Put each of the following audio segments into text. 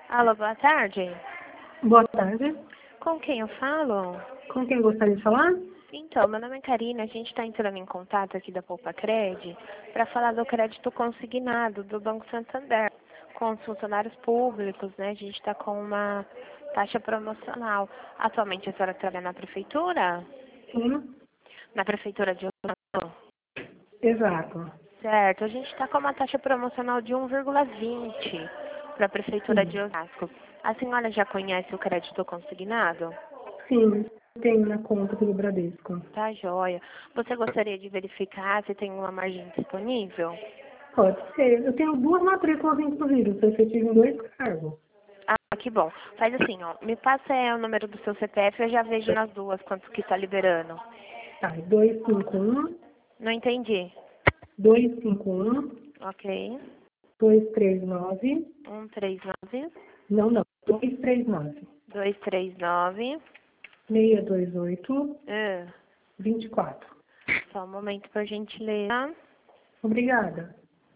Alô, boa tarde. Boa tarde. Com quem eu falo? Com quem gostaria de falar? Então, meu nome é Karina, a gente está entrando em contato aqui da Poupa-Cred para falar do crédito consignado do Banco Santander com os funcionários públicos, né? A gente está com uma taxa promocional. Atualmente a senhora trabalha na prefeitura? Sim. Na prefeitura de Osasco? Exato. Certo, a gente está com uma taxa promocional de 1,20 para a prefeitura de Sim. Osasco. A senhora já conhece o crédito consignado? Sim, tenho na conta pelo Bradesco. Tá joia. Você gostaria de verificar se tem uma margem disponível? Pode ser. Eu tenho duas matrículas, inclusive. Eu sou efetivo em dois cargos. Ah, que bom. Faz assim, ó. Me passa o número do seu CPF, eu já vejo nas duas quanto que está liberando. Tá, 251, Não entendi. 251, Ok. 239. 139 Não, 239. 239. 628, Ah, 24. só um momento, por gentileza. Obrigada.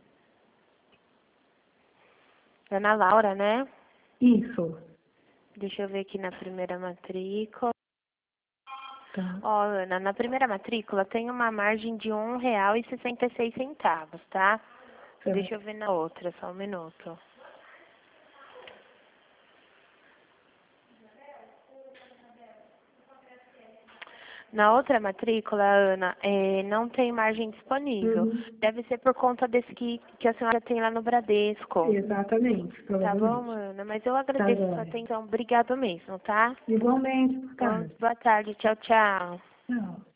Ana Laura, né? Isso. Deixa eu ver aqui na primeira matrícula. Tá. Ó, Ana, na primeira matrícula tem uma margem de R$ 1,66, tá? Deixa eu Certo. ver na outra, só um minuto. Na outra matrícula, Ana, não tem margem disponível. Uhum. Deve ser por conta desse que a senhora tem lá no Bradesco. Exatamente, Tá bom, provavelmente. Ana? Mas eu Tá, agradeço a sua joia. atenção. Obrigado mesmo, tá? Igualmente, boa tarde. Boa tarde. Tchau, tchau. Tchau.